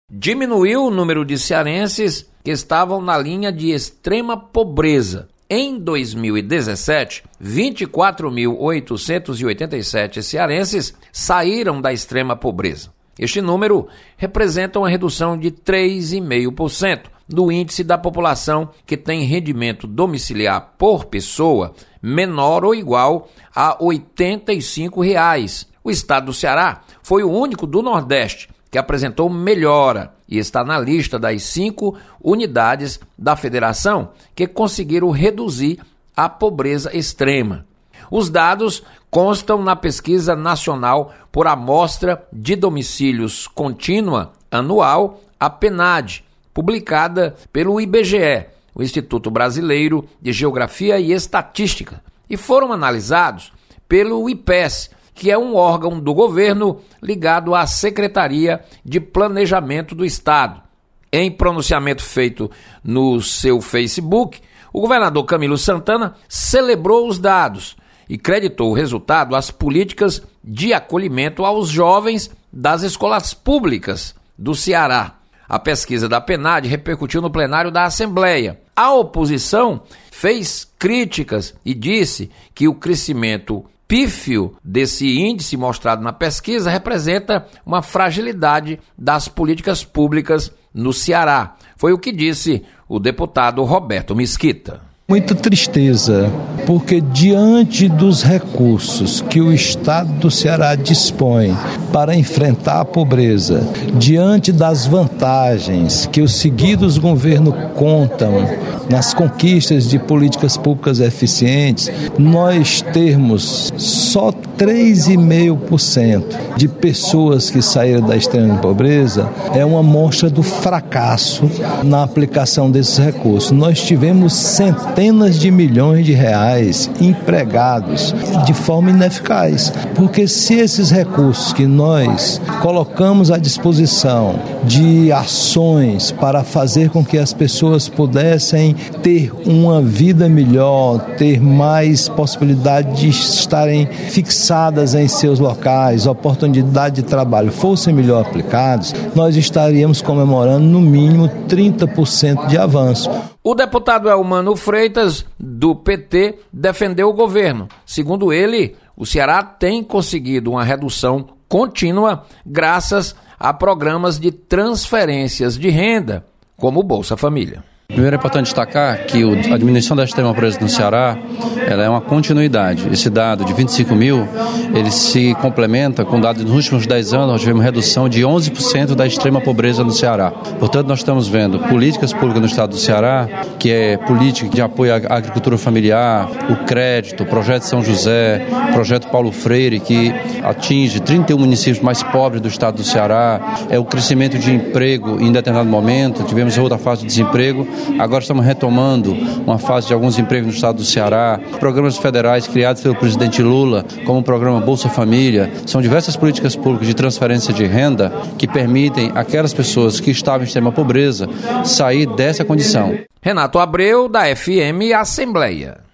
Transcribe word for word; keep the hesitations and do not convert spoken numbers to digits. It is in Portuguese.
Diminuiu o número de cearenses que estavam na linha de extrema pobreza. Em dois mil e dezessete, vinte e quatro mil oitocentos e oitenta e sete cearenses saíram da extrema pobreza. Este número representa uma redução de três vírgula cinco por cento do índice da população que tem rendimento domiciliar por pessoa menor ou igual a oitenta e cinco reais. O estado do Ceará foi o único do Nordeste que apresentou melhora e está na lista das cinco unidades da federação que conseguiram reduzir a pobreza extrema. Os dados constam na pesquisa nacional por amostra de domicílios contínua anual, a PNAD, publicada pelo I B G E, o Instituto Brasileiro de Geografia e Estatística, e foram analisados pelo I P E S, que é um órgão do governo ligado à Secretaria de Planejamento do Estado. Em pronunciamento feito no seu Facebook, o governador Camilo Santana celebrou os dados e creditou o resultado às políticas de acolhimento aos jovens das escolas públicas do Ceará. A pesquisa da PNAD repercutiu no plenário da Assembleia. A oposição fez críticas e disse que o crescimento pífio desse índice mostrado na pesquisa representa uma fragilidade das políticas públicas no Ceará. Foi o que disse o deputado Roberto Mesquita. Muita tristeza, porque diante dos recursos que o Estado do Ceará dispõe para enfrentar a pobreza, diante das vantagens que os seguidos governos contam nas conquistas de políticas públicas eficientes, nós termos só três vírgula cinco por cento de pessoas que saíram da extrema pobreza é uma mostra do fracasso na aplicação desses recursos. Nós tivemos centenas de milhões de reais empregados de forma ineficaz, porque se esses recursos que nós colocamos à disposição de ações para fazer com que as pessoas pudessem ter uma vida melhor, ter mais possibilidade de estarem fixadas em seus locais, oportunidade de trabalho fossem melhor aplicados, nós estaríamos comemorando no mínimo trinta por cento de avanço. O deputado Elmano Freitas, do P T, defendeu o governo. Segundo ele, o Ceará tem conseguido uma redução contínua graças a programas de transferências de renda, como o Bolsa Família. Primeiro é importante destacar que a diminuição da extrema pobreza no Ceará ela é uma continuidade. Esse dado de vinte e cinco mil, ele se complementa com o dado nos últimos dez anos, nós tivemos redução de onze por cento da extrema pobreza no Ceará. Portanto, nós estamos vendo políticas públicas no estado do Ceará, que é política de apoio à agricultura familiar, o crédito, o projeto São José, o projeto Paulo Freire, que atinge trinta e um municípios mais pobres do estado do Ceará, é o crescimento de emprego em determinado momento, tivemos outra fase de desemprego. Agora estamos retomando uma fase de alguns empregos no estado do Ceará. Programas federais criados pelo presidente Lula, como o programa Bolsa Família, são diversas políticas públicas de transferência de renda que permitem aquelas pessoas que estavam em extrema pobreza sair dessa condição. Renato Abreu, da F M Assembleia.